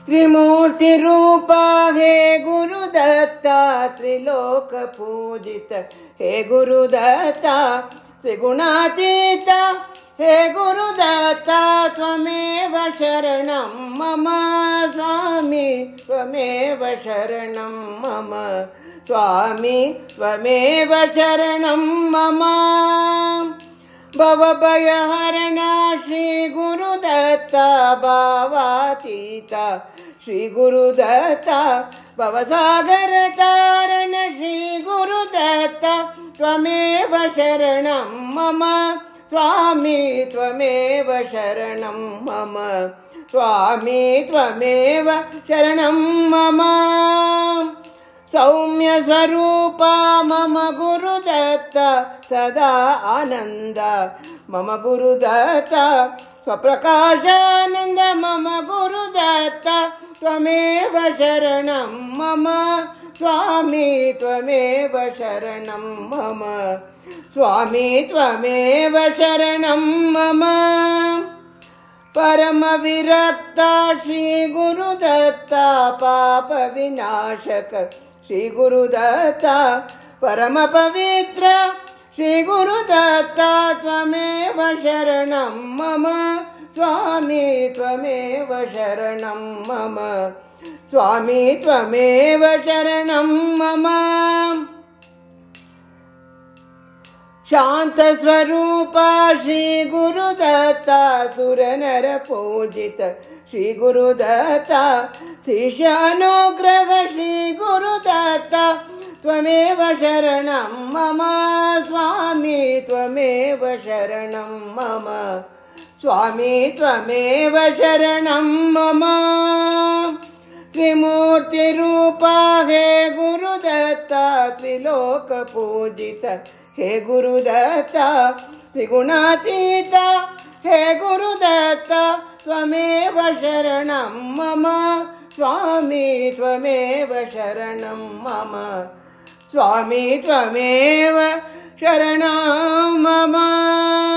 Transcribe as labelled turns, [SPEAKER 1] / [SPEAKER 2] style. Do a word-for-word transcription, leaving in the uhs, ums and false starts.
[SPEAKER 1] त्रिमूर्तिरूपा हे गुरुदत्ता त्रिलोक पूजित हे गुरुदत्ता त्रिगुणातीता हे गुरुदत्ता त्वमेव शरणं मम स्वामी त्वमेव शरणं मम स्वामी त्वमेव शरणं मम भवभयहरणा श्री गुरुदत्ता भावातीता श्री गुरुदत्ता भवसागरतारण श्री गुरुदत्ता त्वमेव शरणं मम स्वामी त्वमेव शरणं मम स्वामी त्वमेव शरणं मम सौम्य स्वरूपा मम गुरुदत्ता सदा आनन्द मम गुरुदत्ता स्वप्रकाशानन्द मम गुरुदत्ता त्वमेव शरणं मम स्वामी त्वमेव शरणं मम स्वामी त्वमेव शरणं मम परम विरक्ता श्री गुरुदत्ता पाप विनाशक श्री गुरुदत्ता परम पवित्र श्री गुरुदत्ता त्वमेव शरणं मम स्वामी त्वमेव शरणं मम स्वामी त्वमेव शरणं मम शांत स्वरूपा श्री गुरुदत्ता सुरनर पूजित श्री गुरुदत्ता शिष्यानुग्रह श्री गुरुदत्ता त्वमेव शरणं मम स्वामी त्वमेव शरणं मम स्वामी त्वमेव शरणं मम त्रिमूर्तिरूपा हे गुरुदत्ता त्रिलोक पूजित हे गुरुदत्ता त्रिगुणातीता हे गुरुदत्ता त्वमेव शरणं मम स्वामी त्वमेव शरणं मम स्वामी त्वमेव शरणं मम।